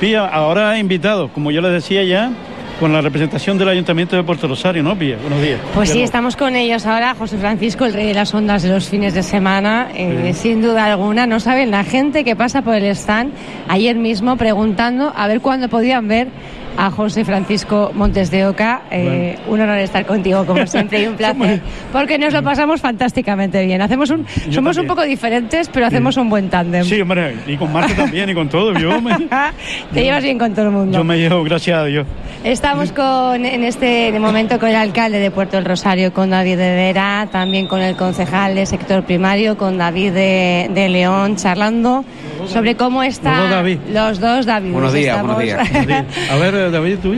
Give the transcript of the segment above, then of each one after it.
Pía, ahora invitado, como yo les decía ya, con la representación del Ayuntamiento de Puerto Rosario, ¿no, Pía? Buenos días. Pues sí, estamos con ellos ahora, José Francisco, el rey de las ondas de los fines de semana, sin duda alguna. No saben la gente que pasa por el stand ayer mismo preguntando a ver cuándo podían ver a José Francisco Montes de Oca. Bueno. Un honor estar contigo, como siempre, y un placer, porque nos lo pasamos fantásticamente bien. Somos un poco diferentes, pero hacemos un buen tándem. Sí, hombre, y con Marta también, y con todo. Te llevas bien con todo el mundo. Yo me llevo, gracias a Dios. Estamos en este momento con el alcalde de Puerto del Rosario, con David de Vera, también con el concejal de sector primario, con David de León, charlando sobre cómo está... Los dos David. Buenos días, buenos días. A ver, David, ¿tú?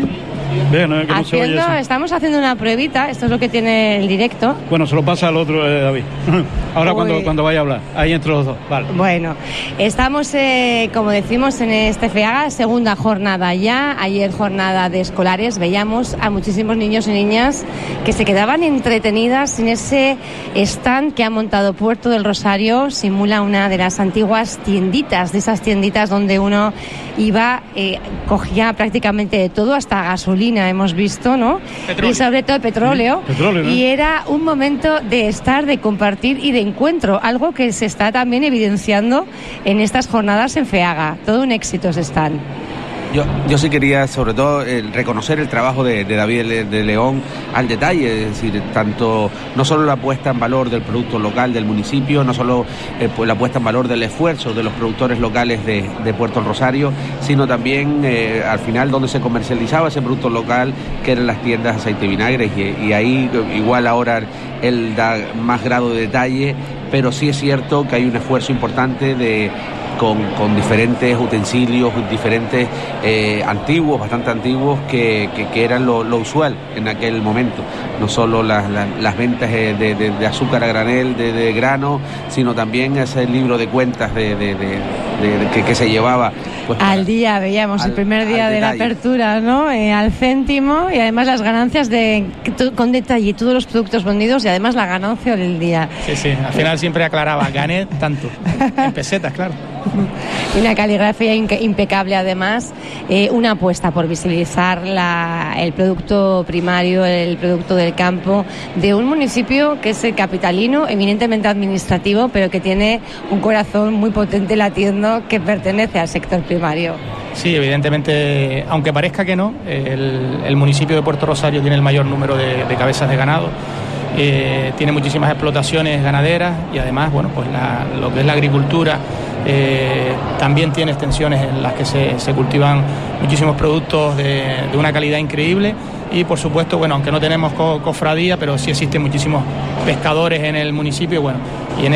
Estamos haciendo una pruebita, esto es lo que tiene el directo. Bueno, se lo pasa al otro, David. Ahora cuando vaya a hablar, ahí entre los dos. Vale. Bueno, estamos, como decimos, en este FEAGA, segunda jornada ya. Ayer jornada de escolares, veíamos a muchísimos niños y niñas que se quedaban entretenidas en ese stand que ha montado Puerto del Rosario. Simula una de las antiguas tienditas, de esas tienditas donde uno iba, cogía prácticamente de todo, hasta gasolina hemos visto, ¿no? Petróleo. Y sobre todo petróleo, ¿no? Y era un momento de estar, de compartir y de encuentro, algo que se está también evidenciando en estas jornadas en FEAGA. Todo un éxito se están. Yo sí quería, sobre todo, reconocer el trabajo de David de León al detalle, es decir, tanto no solo la puesta en valor del producto local del municipio, no solo pues la puesta en valor del esfuerzo de los productores locales de Puerto del Rosario, sino también al final donde se comercializaba ese producto local, que eran las tiendas aceite y vinagre, y ahí igual ahora él da más grado de detalle, pero sí es cierto que hay un esfuerzo importante con diferentes utensilios, diferentes antiguos, bastante antiguos, que eran lo usual en aquel momento. No solo las ventas de azúcar a granel, de grano, sino también ese libro de cuentas que se llevaba. Pues, al día, veíamos el primer día de la apertura, ¿no? Al céntimo, y además las ganancias con detalle, todos los productos vendidos, y además la ganancia del día. Sí, al final siempre aclaraba, gané tanto, en pesetas, claro. Una caligrafía impecable, además, una apuesta por visibilizar el producto primario, el producto del campo de un municipio que es el capitalino, eminentemente administrativo, pero que tiene un corazón muy potente latiendo, que pertenece al sector primario. Sí, evidentemente, aunque parezca que no, el municipio de Puerto Rosario tiene el mayor número de cabezas de ganado. Tiene muchísimas explotaciones ganaderas, y además, bueno, pues lo que es la agricultura también tiene extensiones en las que se cultivan muchísimos productos de una calidad increíble. Y por supuesto, bueno, aunque no tenemos cofradía, pero sí existen muchísimos pescadores en el municipio, bueno, y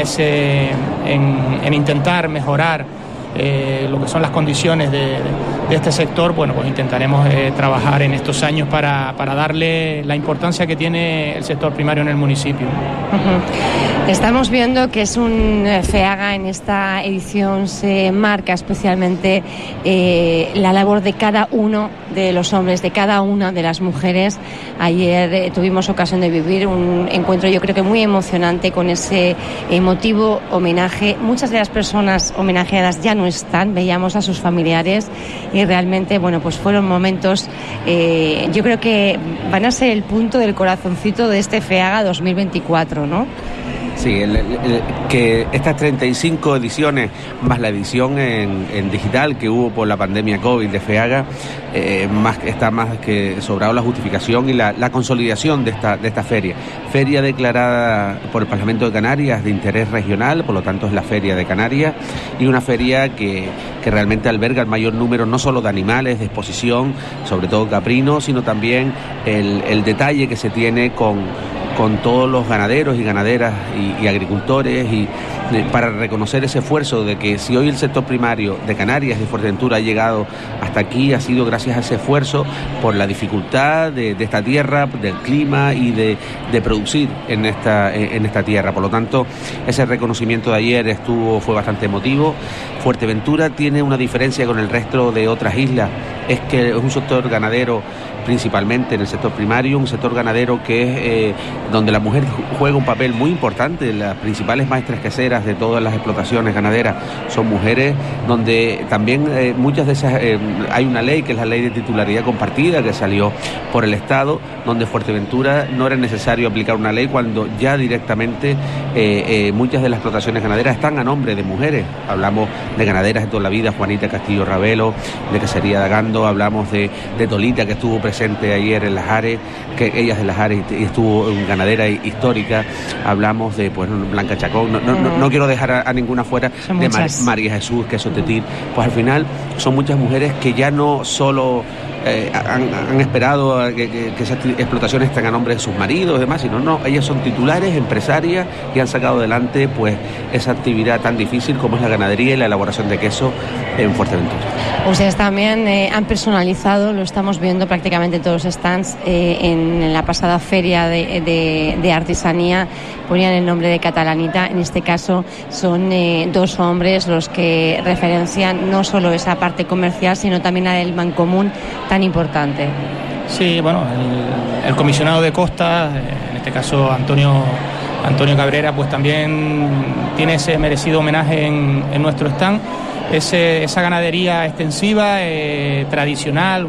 en intentar mejorar lo que son las condiciones de este sector, bueno, pues intentaremos trabajar en estos años para darle la importancia que tiene el sector primario en el municipio. Uh-huh. Estamos viendo que es un FEAGA, en esta edición se marca especialmente la labor de cada uno de los hombres, de cada una de las mujeres. Ayer tuvimos ocasión de vivir un encuentro, yo creo que muy emocionante, con ese emotivo homenaje. Muchas de las personas homenajeadas ya no están, veíamos a sus familiares, y realmente, bueno, pues fueron momentos, yo creo que van a ser el punto del corazoncito de este FEAGA 2024, ¿no? Sí, que estas 35 ediciones, más la edición en digital que hubo por la pandemia COVID de FEAGA, está más que sobrado la justificación y la consolidación de esta feria. Feria declarada por el Parlamento de Canarias de interés regional, por lo tanto es la Feria de Canarias, y una feria que realmente alberga el mayor número no solo de animales de exposición, sobre todo caprinos, sino también el detalle que se tiene con todos los ganaderos y ganaderas y agricultores, y para reconocer ese esfuerzo de que si hoy el sector primario de Canarias, de Fuerteventura, ha llegado hasta aquí, ha sido gracias a ese esfuerzo por la dificultad de esta tierra, del clima y de producir en esta tierra. Por lo tanto, ese reconocimiento de ayer fue bastante emotivo. Fuerteventura tiene una diferencia con el resto de otras islas, es que es un sector ganadero, principalmente en el sector primario, un sector ganadero que es donde la mujer juega un papel muy importante. Las principales maestras queseras de todas las explotaciones ganaderas son mujeres, donde también muchas de esas, hay una ley que es la ley de titularidad compartida que salió por el Estado, donde Fuerteventura no era necesario aplicar una ley cuando ya directamente muchas de las explotaciones ganaderas están a nombre de mujeres. Hablamos de ganaderas de toda la vida, Juanita Castillo Ravelo, de Casería de Agando, hablamos de Tolita, que estuvo presente ayer en Las Ares, que ella es de Las Ares y estuvo en ganadera histórica. Hablamos de Blanca Chacón, no quiero dejar a ninguna fuera, de María Jesús, que es Sotetil. Pues al final son muchas mujeres que ya no solo han esperado a que esas explotaciones estén a nombre de sus maridos y demás, sino no, ellas son titulares, empresarias, y han sacado adelante pues esa actividad tan difícil como es la ganadería y la elaboración de queso en Fuerteventura. Ustedes también han personalizado, lo estamos viendo prácticamente en todos los stands, en la pasada feria de artesanía ponían el nombre de Catalanita. En este caso son dos hombres los que referencian no solo esa parte comercial, sino también la del mancomún tan importante. Sí, bueno, el comisionado de Costa, en este caso Antonio Cabrera, pues también tiene ese merecido homenaje en nuestro stand. Esa ganadería extensiva, tradicional,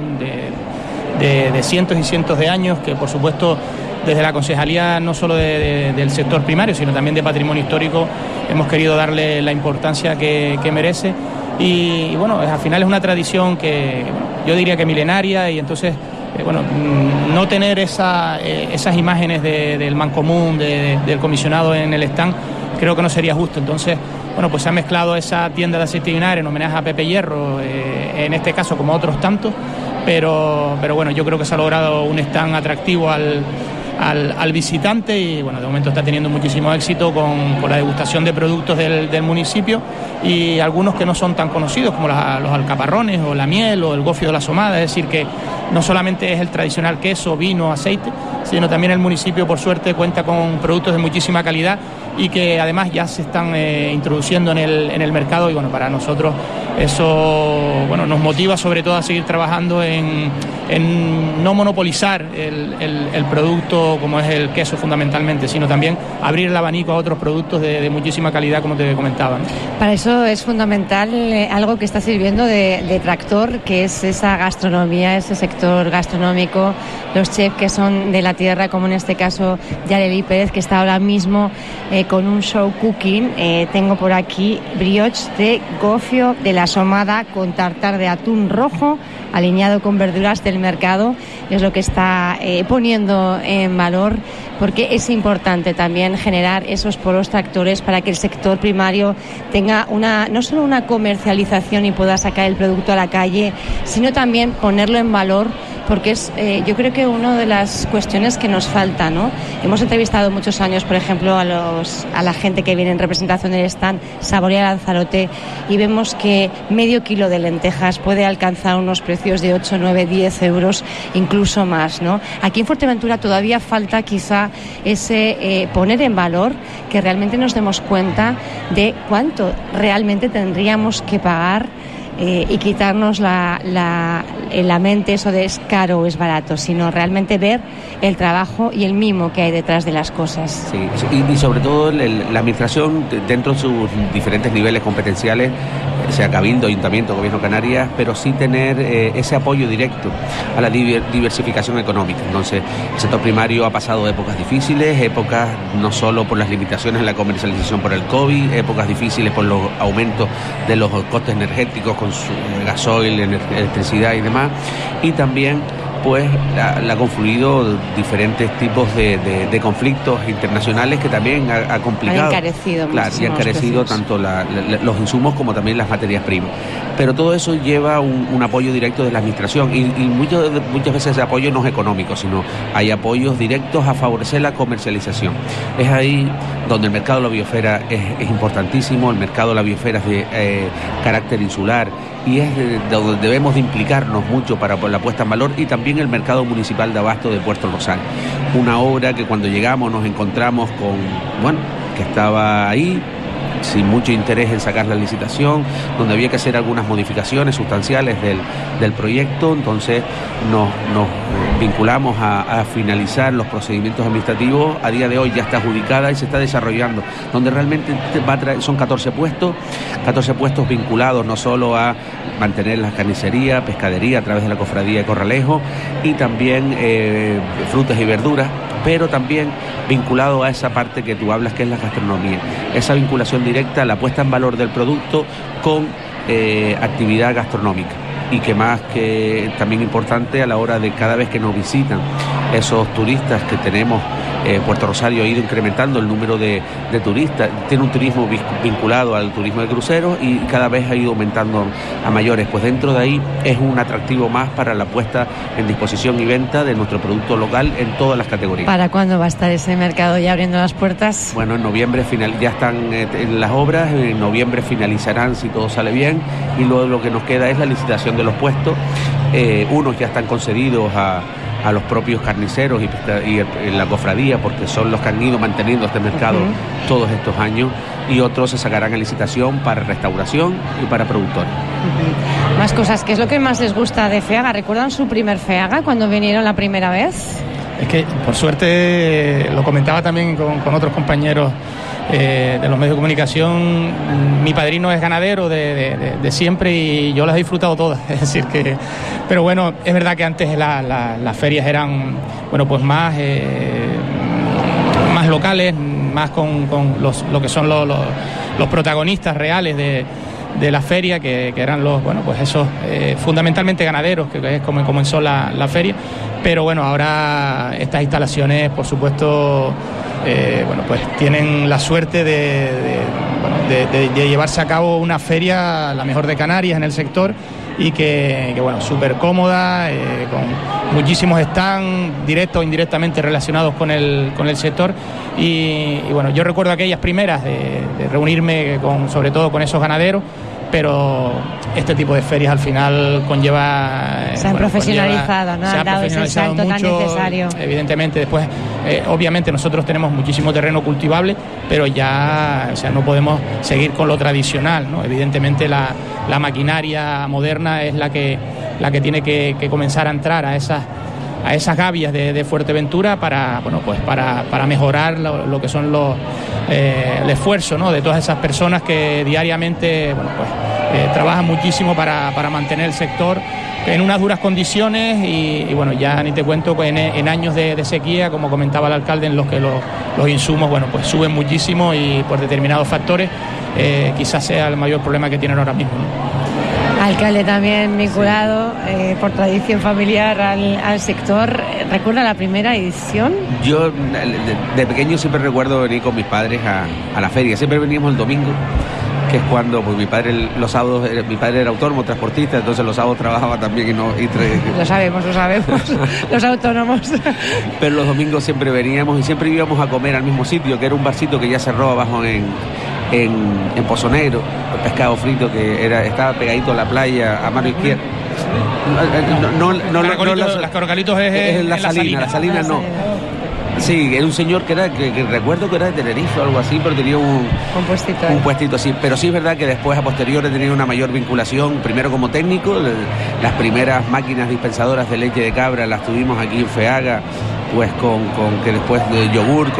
de cientos y cientos de años, que por supuesto desde la concejalía no solo del sector primario, sino también de patrimonio histórico, hemos querido darle la importancia que merece. Y bueno, al final es una tradición que yo diría que milenaria, y entonces no tener esas imágenes del mancomún, del comisionado en el stand, creo que no sería justo. Entonces, bueno, pues se ha mezclado esa tienda de aceite y vinagre en homenaje a Pepe Hierro, en este caso como otros tantos, pero bueno, yo creo que se ha logrado un stand atractivo al visitante, y bueno, de momento está teniendo muchísimo éxito con la degustación de productos del municipio, y algunos que no son tan conocidos como los alcaparrones o la miel o el gofio de la Somada. Es decir, que no solamente es el tradicional queso, vino, aceite, sino también el municipio, por suerte, cuenta con productos de muchísima calidad y que además ya se están introduciendo en el mercado, y bueno, para nosotros eso nos motiva sobre todo a seguir trabajando en no monopolizar el producto como es el queso fundamentalmente, sino también abrir el abanico a otros productos de muchísima calidad, como te comentaba, ¿no? Para eso es fundamental algo que está sirviendo de tractor, que es esa gastronomía, ese sector gastronómico, los chefs que son de la tierra, como en este caso Yareli Pérez, que está ahora mismo con un show cooking. Tengo por aquí brioche de gofio de la Somada con tartar de atún rojo alineado con verduras del mercado. Es lo que está poniendo en valor, porque es importante también generar esos polos tractores para que el sector primario tenga no solo una comercialización y pueda sacar el producto a la calle, sino también ponerlo en valor, porque es yo creo que una de las cuestiones que nos falta, ¿no? Hemos entrevistado muchos años, por ejemplo, a la gente que viene en representación del stand Saborea Lanzarote, y vemos que medio kilo de lentejas puede alcanzar unos precios de 8, 9, 10 euros, incluso más, ¿no? Aquí en Fuerteventura todavía falta quizá ese poner en valor, que realmente nos demos cuenta de cuánto realmente tendríamos que pagar, y quitarnos en la mente eso de es caro o es barato, sino realmente ver el trabajo y el mimo que hay detrás de las cosas. Sí, y sobre todo la administración dentro de sus diferentes niveles competenciales, sea Cabildo, Ayuntamiento, Gobierno de Canarias, pero sí tener ese apoyo directo a la diversificación económica. Entonces, el sector primario ha pasado épocas difíciles, épocas no solo por las limitaciones en la comercialización por el COVID, épocas difíciles por los aumentos de los costes energéticos con su gasoil, electricidad y demás, y también pues ha confluido diferentes tipos de conflictos internacionales que también ha complicado. Han encarecido. Claro, y han encarecido tanto los insumos como también las materias primas. Pero todo eso lleva un apoyo directo de la administración, y muchas veces ese apoyo no es económico, sino hay apoyos directos a favorecer la comercialización. Es ahí donde el mercado de la biosfera es importantísimo. El mercado de la biosfera es de carácter insular, y es donde debemos de implicarnos mucho para la puesta en valor, y también el mercado municipal de abasto de Puerto Rosario. Una obra que cuando llegamos nos encontramos que estaba ahí, sin mucho interés en sacar la licitación, donde había que hacer algunas modificaciones sustanciales del proyecto. Entonces nos vinculamos a finalizar los procedimientos administrativos. A día de hoy ya está adjudicada y se está desarrollando, donde realmente son 14 puestos vinculados no solo a mantener la carnicería, pescadería a través de la cofradía de Corralejo, y también frutas y verduras, pero también vinculado a esa parte que tú hablas, que es la gastronomía, esa vinculación directa, la puesta en valor del producto con actividad gastronómica. Y que más que también importante, a la hora de cada vez que nos visitan esos turistas que tenemos, Puerto Rosario ha ido incrementando el número de turistas, tiene un turismo vinculado al turismo de cruceros y cada vez ha ido aumentando a mayores. Pues dentro de ahí es un atractivo más para la puesta en disposición y venta de nuestro producto local en todas las categorías. ¿Para cuándo va a estar ese mercado ya abriendo las puertas? Bueno, en noviembre ya están en las obras, en noviembre finalizarán si todo sale bien, y luego lo que nos queda es la licitación de los puestos. Unos ya están concedidos a los propios carniceros y la cofradía, porque son los que han ido manteniendo este mercado todos estos años, y otros se sacarán a licitación para restauración y para productores. Más cosas, ¿qué es lo que más les gusta de FEAGA? ¿Recuerdan su primer FEAGA cuando vinieron la primera vez? Es que, por suerte, lo comentaba también con otros compañeros de los medios de comunicación, mi padrino es ganadero de siempre y yo las he disfrutado todas, es decir que, pero bueno, es verdad que antes las ferias eran, bueno, pues más locales, más con lo que son los protagonistas reales de la feria, que eran los, bueno, pues esos fundamentalmente ganaderos, que es como comenzó la feria. Pero bueno, ahora estas instalaciones, por supuesto, bueno, pues tienen la suerte de llevarse a cabo una feria, la mejor de Canarias en el sector, y que bueno, súper cómoda, con muchísimos stands directos o indirectamente relacionados con el sector. Y bueno, yo recuerdo aquellas primeras de reunirme sobre todo con esos ganaderos, pero este tipo de ferias al final conlleva... Se han profesionalizado, ¿no? Se han dado ese salto mucho, tan necesario. Evidentemente, después, obviamente nosotros tenemos muchísimo terreno cultivable, pero ya, o sea, no podemos seguir con lo tradicional, ¿no? Evidentemente la maquinaria moderna es la que tiene que comenzar a entrar a esas gavias de Fuerteventura para, bueno, pues para mejorar lo que son el esfuerzo, ¿no?, de todas esas personas que diariamente, bueno, pues trabajan muchísimo para mantener el sector en unas duras condiciones y bueno, ya ni te cuento en años de sequía, como comentaba el alcalde, en los que los insumos, bueno, pues suben muchísimo y por determinados factores quizás sea el mayor problema que tienen ahora mismo, ¿no? Alcalde también vinculado, sí, por tradición familiar al sector. ¿Recuerda la primera edición? Yo de pequeño siempre recuerdo venir con mis padres a la feria. Siempre veníamos el domingo, que es cuando, pues mi padre los sábados, mi padre era autónomo, transportista, entonces los sábados trabajaba también Lo sabemos, los autónomos. Pero los domingos siempre veníamos y siempre íbamos a comer al mismo sitio, que era un barcito que ya cerró abajo en Pozo Negro, el pescado frito que estaba pegadito a la playa, a mano izquierda. Las Corocalitos es la Salina no. Sí, era un señor que recuerdo que era de Tenerife o algo así, pero tenía un puestito así. Pero sí es verdad que después, a posteriori, he tenido una mayor vinculación, primero como técnico. Las primeras máquinas dispensadoras de leche de cabra las tuvimos aquí en FEAGA, pues con que después de yogur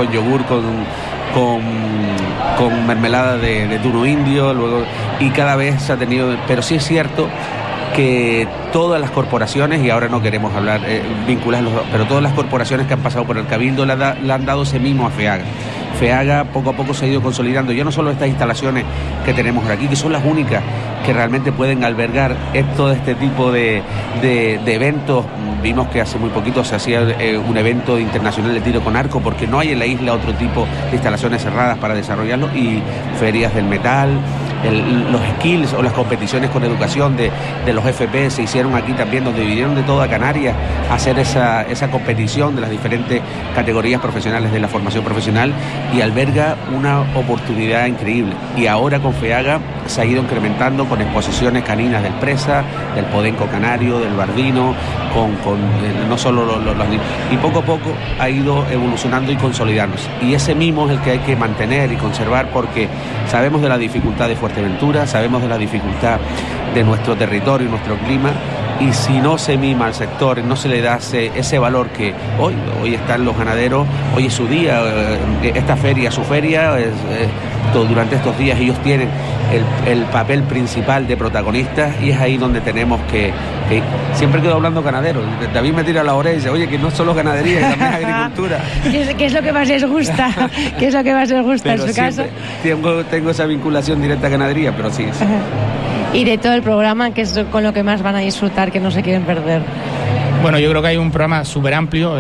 con mermelada de tuno indio, luego, y cada vez se ha tenido, pero sí es cierto que todas las corporaciones, y ahora no queremos hablar, vincularlos, pero todas las corporaciones que han pasado por el Cabildo le han dado ese mimo a FEAGA. FEAGA poco a poco se ha ido consolidando, ya no solo estas instalaciones que tenemos aquí, que son las únicas que realmente pueden albergar todo este tipo de eventos. Vimos que hace muy poquito se hacía un evento internacional de tiro con arco, porque no hay en la isla otro tipo de instalaciones cerradas para desarrollarlo, y ferias del metal, los skills o las competiciones con educación de los FP se hicieron aquí también, donde vinieron de toda Canarias a hacer esa competición de las diferentes categorías profesionales de la formación profesional, y alberga una oportunidad increíble. Y ahora con FEAGA se ha ido incrementando con exposiciones caninas del Presa, del Podenco Canario, del Bardino, no solo los niños, y poco a poco ha ido evolucionando y consolidándose, y ese mimo es el que hay que mantener y conservar, porque sabemos de la dificultad de Fuerteventura, sabemos de la dificultad de nuestro territorio y nuestro clima, y si no se mima al sector, no se le da ese valor que hoy están los ganaderos, hoy es su día, esta feria, su feria, durante estos días ellos tienen el papel principal de protagonistas, y es ahí donde tenemos que siempre quedo hablando ganaderos. David me tira a la oreja, oye, que no solo ganadería, que también agricultura. ¿Qué es lo que más les gusta? ¿Qué es lo que más les gusta en su caso? Tengo esa vinculación directa a ganadería, pero sí. Y de todo el programa, ¿qué es con lo que más van a disfrutar, que no se quieren perder? Bueno, yo creo que hay un programa súper amplio.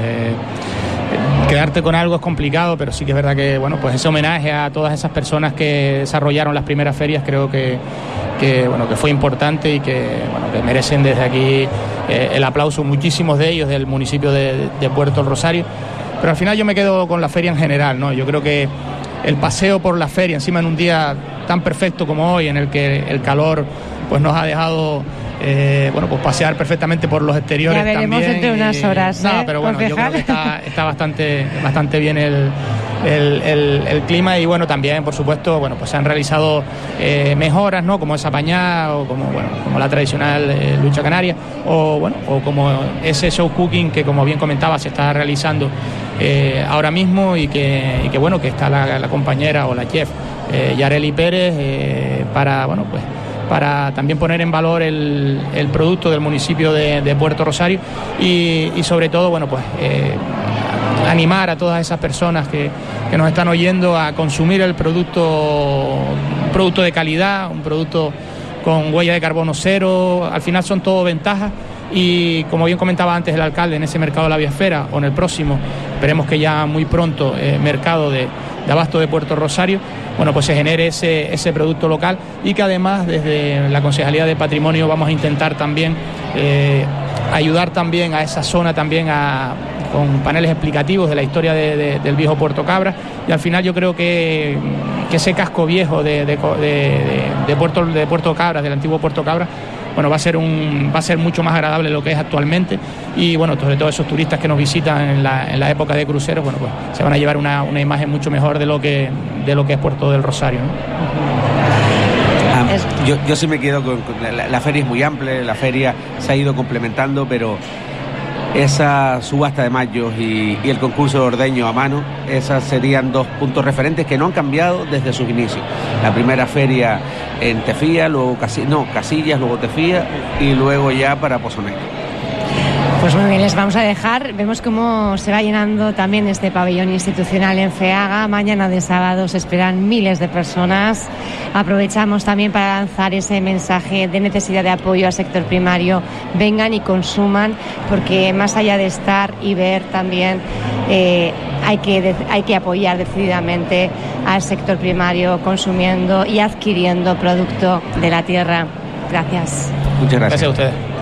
Quedarte con algo es complicado, pero sí que es verdad que, bueno, pues ese homenaje a todas esas personas que desarrollaron las primeras ferias creo que fue importante, y que merecen desde aquí el aplauso, muchísimos de ellos del municipio de Puerto del Rosario. Pero al final yo me quedo con la feria en general, ¿no? Yo creo que el paseo por la feria, encima en un día tan perfecto como hoy, en el que el calor pues nos ha dejado pues pasear perfectamente por los exteriores. Ya veremos también, entre unas horas. Pero bueno, yo creo que está bastante bien el clima, y bueno, también por supuesto, bueno, pues se han realizado mejoras, ¿no? Como esa pañada, o como la tradicional lucha canaria, o como ese show cooking que, como bien comentaba, se está realizando ahora mismo, y que está la compañera o la chef Yareli Pérez para también poner en valor el producto del municipio de Puerto Rosario, y sobre todo animar a todas esas personas que nos están oyendo a consumir un producto de calidad, un producto con huella de carbono cero. Al final son todo ventajas, y como bien comentaba antes el alcalde, en ese mercado de la Biosfera, o en el próximo, esperemos que ya muy pronto, mercado de abasto de Puerto Rosario, pues se genere ese producto local, y que además desde la Concejalía de Patrimonio vamos a intentar también ayudar también a esa zona también con paneles explicativos de la historia del viejo Puerto Cabra, y al final yo creo que ese casco viejo de Puerto Cabra, del antiguo Puerto Cabra, va a ser mucho más agradable de lo que es actualmente, y sobre todo esos turistas que nos visitan en la época de cruceros, pues se van a llevar una imagen mucho mejor de lo que es Puerto del Rosario, ¿no? Yo sí me quedo con la feria es muy amplia, la feria se ha ido complementando, pero esa subasta de mayos y el concurso de ordeño a mano, esas serían dos puntos referentes que no han cambiado desde sus inicios. La primera feria en Tefía, luego Casillas, luego Tefía, y luego ya para Pozo Negro. Pues muy bien, les vamos a dejar. Vemos cómo se va llenando también este pabellón institucional en Feaga. Mañana de sábado se esperan miles de personas. Aprovechamos también para lanzar ese mensaje de necesidad de apoyo al sector primario. Vengan y consuman, porque más allá de estar y ver también, hay que apoyar decididamente al sector primario, consumiendo y adquiriendo producto de la tierra. Gracias. Muchas gracias. Gracias a ustedes.